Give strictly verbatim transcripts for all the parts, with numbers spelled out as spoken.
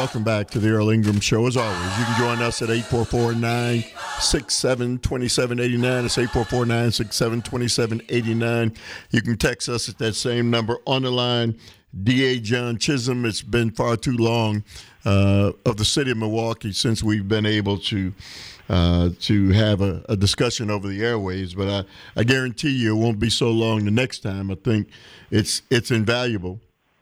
welcome back to the Earl Ingram Show. As always, you can join us at eight four four, nine six seven, two seven eight nine. It's eight four four, nine six seven, two seven eight nine. You can text us at that same number. On the line, D A John Chisholm. It's been far too long uh, of the city of Milwaukee since we've been able to uh, to have a, a discussion over the airwaves. But I, I guarantee you it won't be so long the next time. I think it's it's invaluable.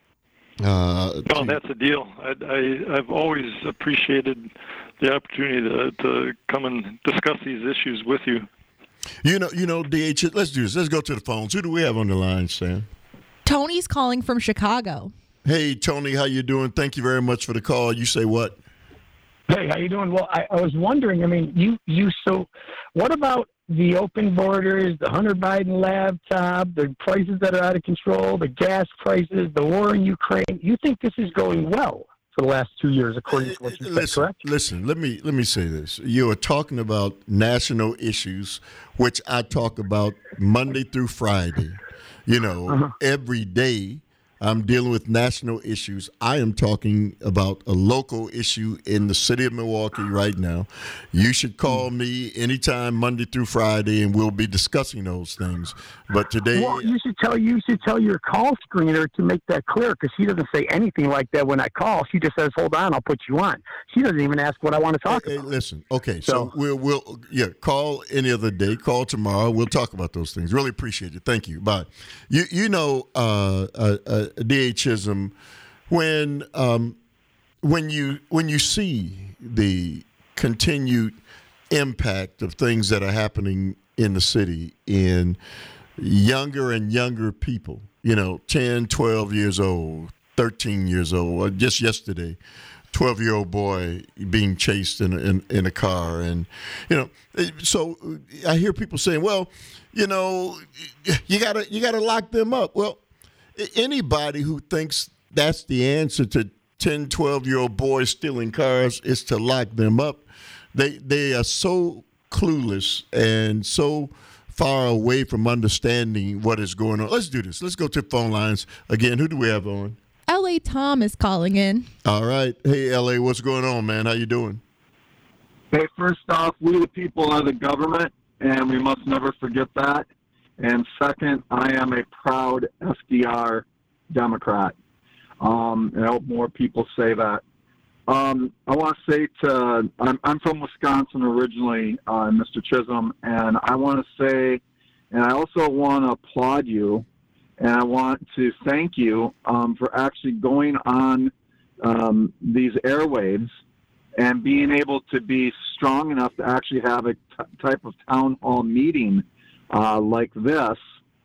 Uh, no, that's a deal. I, I, I've always appreciated the opportunity to, to come and discuss these issues with you. You know, you know, D H, let's do this. Let's go to the phones. Who do we have on the line, Sam? Tony's calling from Chicago. Hey, Tony, how you doing? Thank you very much for the call. You say what? Hey, how you doing? Well, I, I was wondering, I mean, you, you so what about the open borders, the Hunter Biden laptop, the prices that are out of control, the gas prices, the war in Ukraine? You think this is going well for the last two years, according to what you said, listen, correct? Listen, let me let me say this. You are talking about national issues, which I talk about Monday through Friday. You know, uh-huh. every day I'm dealing with national issues. I am talking about a local issue in the city of Milwaukee right now. You should call me anytime Monday through Friday, and we'll be discussing those things. But today, well, you should tell you should tell your call screener to make that clear, because she doesn't say anything like that when I call. She just says, "Hold on, I'll put you on." She doesn't even ask what I want to talk hey, about. Hey, listen, okay, so, so we'll we'll yeah call any other day. Call tomorrow. We'll talk about those things. Really appreciate it. Thank you. Bye. You you know, uh, uh, uh, D H ism, when um, when you when you see the continued impact of things that are happening in the city in younger and younger people, you know, ten, twelve years old, thirteen years old, just yesterday, twelve-year-old boy being chased in a, in, in a car. And, you know, so I hear people saying, well, you know, you gotta you gotta lock them up. Well, anybody who thinks that's the answer to ten, twelve-year-old boys stealing cars is to lock them up. They they are so clueless and so far away from understanding what is going on. Let's do this. Let's go to the phone lines. Again, who do we have on? L A Tom is calling in. All right. Hey, L A, what's going on, man? How you doing? Hey, first off, we the people are the government, and we must never forget that. And second, I am a proud F D R Democrat. Um, and I hope more people say that. Um, I want to say to, I'm, I'm from Wisconsin originally, uh, Mister Chisholm, and I want to say, and I also want to applaud you, and I want to thank you um, for actually going on um, these airwaves and being able to be strong enough to actually have a t- type of town hall meeting uh, like this,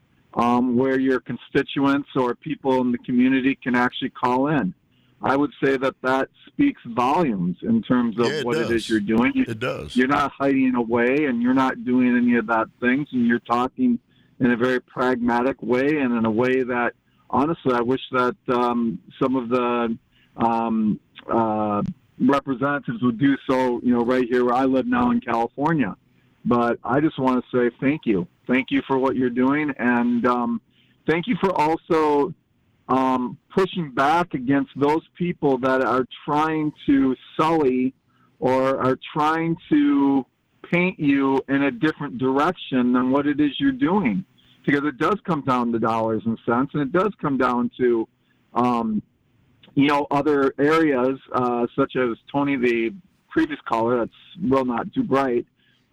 um, where your constituents or people in the community can actually call in. I would say that that speaks volumes in terms of yeah, what does. it is you're doing. You, it does. You're not hiding away, and you're not doing any of that things, and you're talking in a very pragmatic way and in a way that, honestly, I wish that um, some of the um, uh, representatives would do so, you know, right here where I live now in California. But I just want to say thank you. Thank you for what you're doing, and um, thank you for also um, pushing back against those people that are trying to sully or are trying to paint you in a different direction than what it is you're doing. Because it does come down to dollars and cents, and it does come down to, um, you know, other areas, uh, such as Tony, the previous caller, that's real not too bright,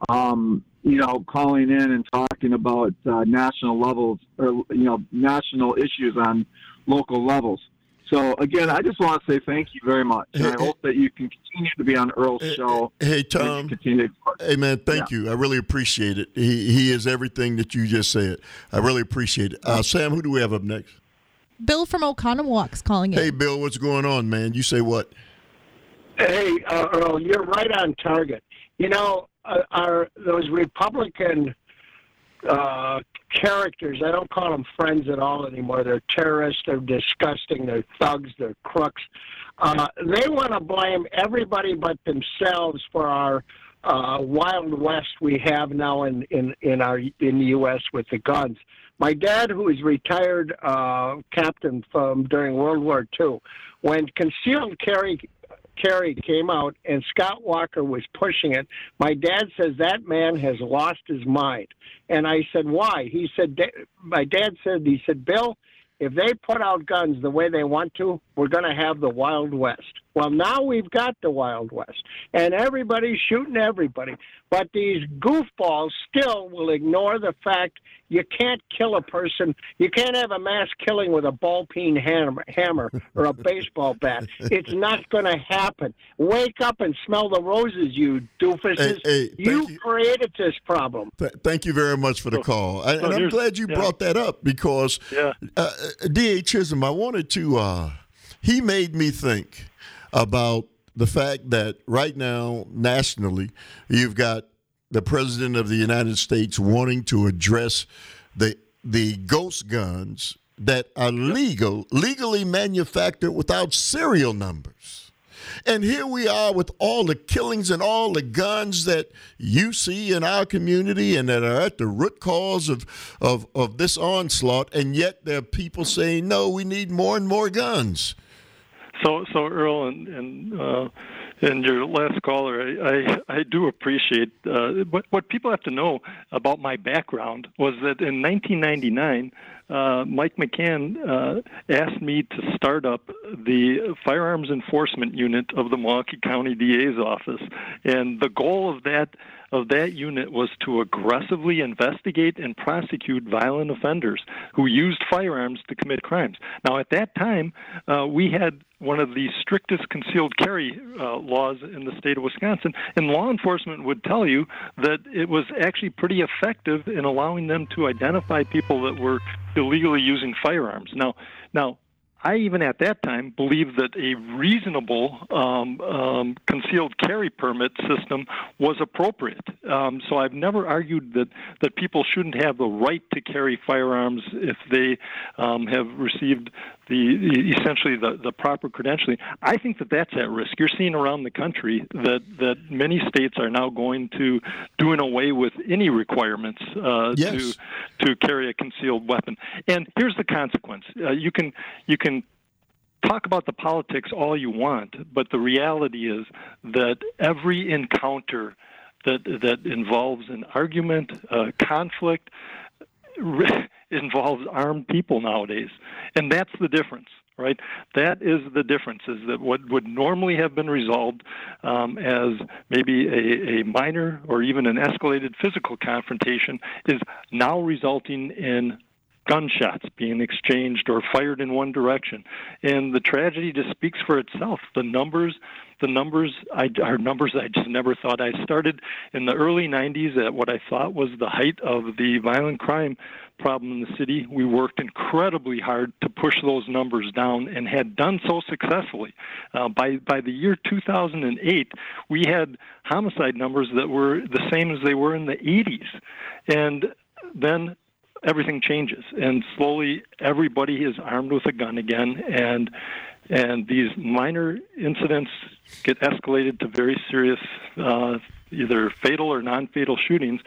um, you know, calling in and talking about uh, national levels, or, you know, national issues on local levels. So, again, I just want to say thank you very much. And Hey, I hey, hope that you can continue to be on Earl's hey, show. Hey, and Tom. continue to- Hey, man, thank Yeah. you. I really appreciate it. He he is everything that you just said. I really appreciate it. Uh, Sam, who do we have up next? Bill from Oconomowoc calling in. Hey, Bill, what's going on, man? You say what? Hey, uh, Earl, you're right on target. You know, uh, our those Republican uh, characters, I don't call them friends at all anymore. They're terrorists. They're disgusting. They're thugs. They're crooks. Uh, they want to blame everybody but themselves for our uh, Wild West we have now in, in, in, our, in the U S with the guns. My dad, who is retired uh, captain from during World War Two, when concealed carry carry came out and Scott Walker was pushing it, my dad says that man has lost his mind. And I said, why? He said, my dad said, he said, Bill, if they put out guns the way they want to, we're going to have the Wild West. Well, now we've got the Wild West, and everybody's shooting everybody. But these goofballs still will ignore the fact you can't kill a person. You can't have a mass killing with a ball-peen hammer, hammer or a baseball bat. It's not going to happen. Wake up and smell the roses, you doofuses. Hey, hey, you, you created this problem. Th- thank you very much for the call. I, so and I'm here's- glad you yeah. brought that up because Yeah. uh, D A. Chisholm, I wanted to, uh, he made me think about the fact that right now, nationally, you've got the President of the United States wanting to address the the ghost guns that are legal, legally manufactured without serial numbers. And here we are with all the killings and all the guns that you see in our community and that are at the root cause of, of, of this onslaught, and yet there are people saying, no, we need more and more guns. So, so Earl, and, and uh, and your last caller, I, I, I do appreciate uh, what what people have to know about my background was that in nineteen ninety-nine, uh, Mike McCann uh, asked me to start up the firearms enforcement unit of the Milwaukee County D A's office, and the goal of that of that unit was to aggressively investigate and prosecute violent offenders who used firearms to commit crimes. Now, at that time, uh, we had one of the strictest concealed carry uh, laws in the state of Wisconsin, and law enforcement would tell you that it was actually pretty effective in allowing them to identify people that were illegally using firearms. Now, now. I, even at that time, believed that a reasonable um, um, concealed carry permit system was appropriate. Um, so I've never argued that, that people shouldn't have the right to carry firearms if they um, have received the, the essentially the, the proper credentialing. I think that that's at risk. You're seeing around the country that, that many states are now going to doing away with any requirements uh, Yes. to to carry a concealed weapon. And here's the consequence: uh, you can you can talk about the politics all you want, but the reality is that every encounter that that involves an argument, uh, conflict, re- involves armed people nowadays, and that's the difference. Right, that is the difference. Is that what would normally have been resolved um, as maybe a, a minor or even an escalated physical confrontation is now resulting in gunshots being exchanged or fired in one direction, and the tragedy just speaks for itself. The numbers, the numbers, I, are numbers I just never thought. I started in the early nineties at what I thought was the height of the violent crime problem in the city. We worked incredibly hard to push those numbers down and had done so successfully. Uh, by by the year two thousand eight, we had homicide numbers that were the same as they were in the eighties, and then everything changes, and slowly everybody is armed with a gun again, and and these minor incidents get escalated to very serious, uh, either fatal or non-fatal shootings.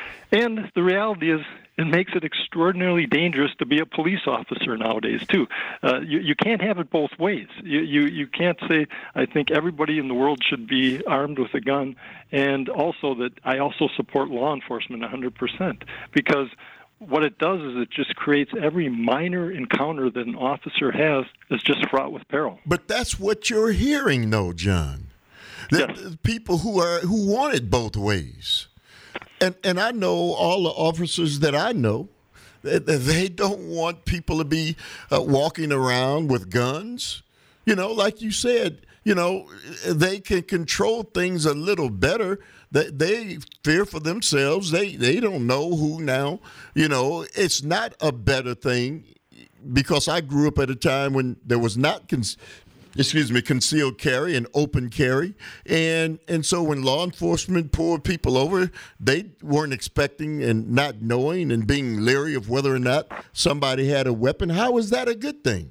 And the reality is, it makes it extraordinarily dangerous to be a police officer nowadays, too. Uh, you, you can't have it both ways. You, you you can't say, I think everybody in the world should be armed with a gun, and also that I also support law enforcement one hundred percent, because what it does is it just creates every minor encounter that an officer has is just fraught with peril. But that's what you're hearing, though, John. The, Yes. the people who are who want it both ways. And and I know all the officers that I know, they, they don't want people to be uh, walking around with guns. You know, like you said, you know, they can control things a little better. They, they fear for themselves. They they don't know who now. You know, it's not a better thing, because I grew up at a time when there was not cons- excuse me, concealed carry and open carry. And and so when law enforcement pulled people over, they weren't expecting and not knowing and being leery of whether or not somebody had a weapon. How is that a good thing?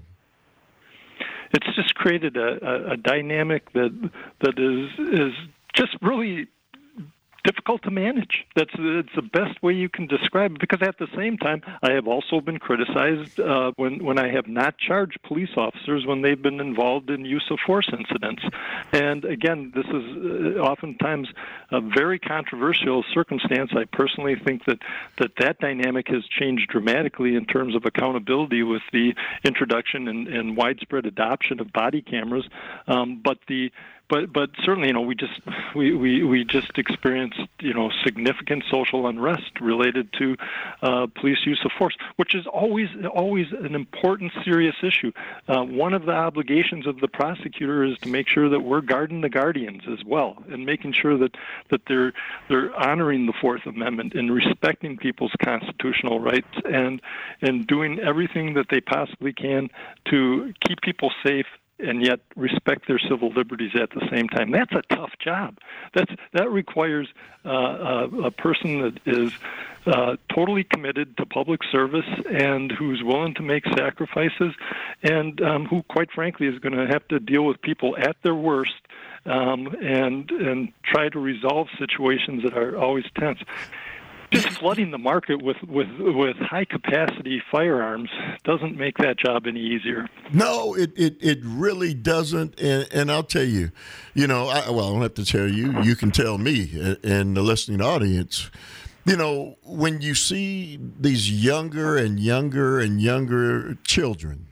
It's just created a, a, a dynamic that that is is just really difficult to manage. That's it's the best way you can describe it, because at the same time, I have also been criticized uh, when, when I have not charged police officers when they've been involved in use of force incidents. And again, this is uh, oftentimes a very controversial circumstance. I personally think that, that that dynamic has changed dramatically in terms of accountability with the introduction and, and widespread adoption of body cameras. Um, but the But but certainly, you know, we just we, we, we just experienced, you know, significant social unrest related to uh, police use of force, which is always always an important, serious issue. Uh, one of the obligations of the prosecutor is to make sure that we're guarding the guardians as well, and making sure that, that they're they're honoring the Fourth Amendment and respecting people's constitutional rights, and and doing everything that they possibly can to keep people safe and yet respect their civil liberties at the same time. That's a tough job. That's that requires uh, a, a person that is uh, totally committed to public service and who's willing to make sacrifices, and um, who, quite frankly, is going to have to deal with people at their worst um, and and try to resolve situations that are always tense. Just flooding the market with, with, with high-capacity firearms doesn't make that job any easier. No, it, it, it really doesn't. And, and I'll tell you, you know, I, well, I don't have to tell you. You can tell me and the listening audience. You know, when you see these younger and younger and younger children,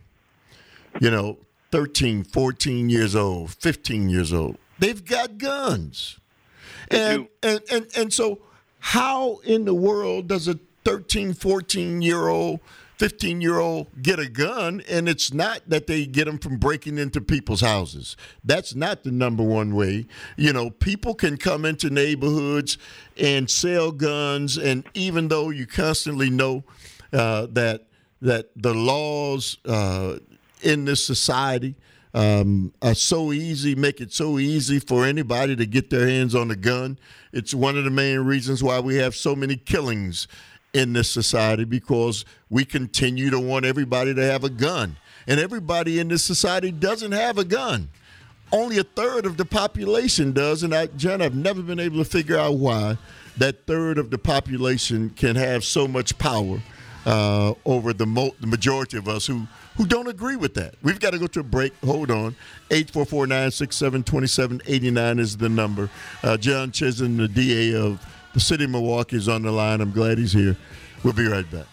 you know, thirteen, fourteen years old, fifteen years old, they've got guns. And, and, and, and so how in the world does a thirteen, fourteen-year-old, fifteen-year-old get a gun? And it's not that they get them from breaking into people's houses. That's not the number one way. You know, people can come into neighborhoods and sell guns, and even though you constantly know uh, that that the laws uh, in this society Um, are so easy, make it so easy for anybody to get their hands on a gun. It's one of the main reasons why we have so many killings in this society, because we continue to want everybody to have a gun. And everybody in this society doesn't have a gun. Only a third of the population does. And, I, John, I've never been able to figure out why that third of the population can have so much power uh, over the, mo- the majority of us who who don't agree with that. We've got to go to a break. Hold on. eight four four, nine six seven, two seven eight nine is the number. Uh, John Chisolm, the D A of the city of Milwaukee, is on the line. I'm glad he's here. We'll be right back.